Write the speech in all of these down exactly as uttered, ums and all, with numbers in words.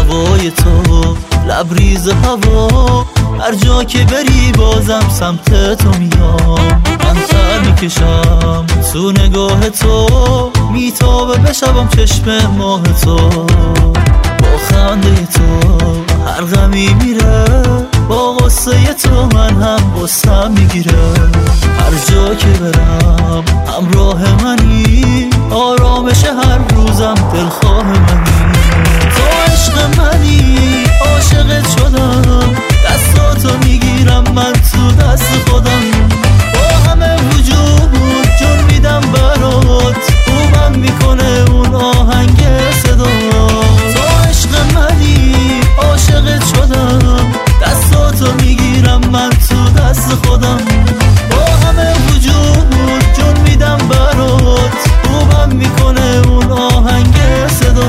هوای تو، لبریز هوا، هر جا که بری بازم سمت تو میام. من سر میکشم تو نگاه تو، میتابه بشبم چشم ماه تو. با خنده تو هر غمی میره، با غصه تو من هم غصم میگیره. هر جا که برم همراه منی، آرامش هر روزم دلخواه منی. تو عشق منی، عاشقت شدم، دستاتو میگیرم من تو دست خودم. با همه وجود جون میدم برات، خوبم میکنه اون آهنگ صدا. تو عشق منی، عاشقت شدم، دستاتو میگیرم من تو دست خودم. با همه وجود جون میدم برات، خوبم میکنه اون آهنگ صدا.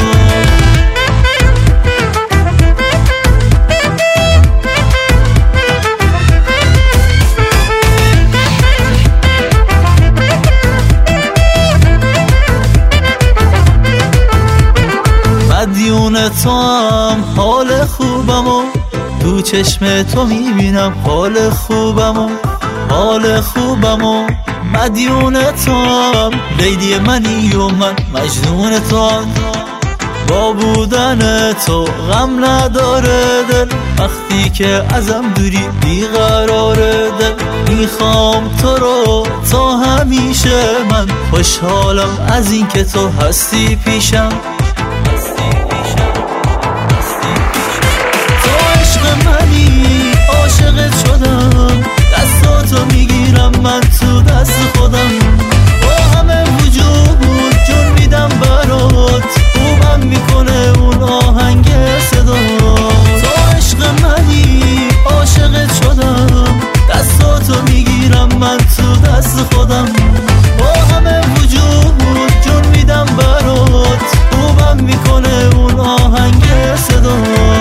مدیون تو هم حال خوبم و تو چشم تو میبینم حال خوبم و حال خوبم و مدیون تو هم لیلی منی و من مجنون تو هم. با بودن تو غم نداره دل، وقتی که ازم دوری بیقراره دل. میخوام تو رو تا همیشه، من خوشحالم از این که تو هستی پیشم. منی عاشقت شدم، دستاتو میگیرم من تو دست خودم. با همه وجود جون میدم برات، خوبم میکنه اون آهنگ صدا. تو عشق منی، عاشقت شدم، دستاتو میگیرم من تو دست خودم. با همه وجود جون میدم برات، خوبم میکنه اون آهنگ صدا.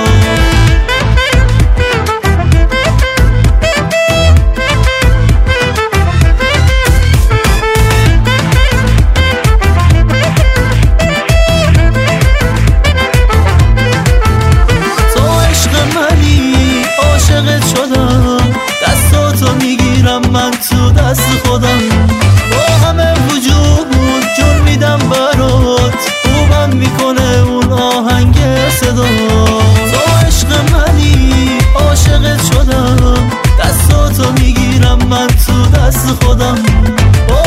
من تو دست خودم، با همه وجود جون میدم برات، خوبم میکنه اون آهنگ صدا. تو عشق منی، عاشقت شدم، دستاتو میگیرم من تو دست خودم.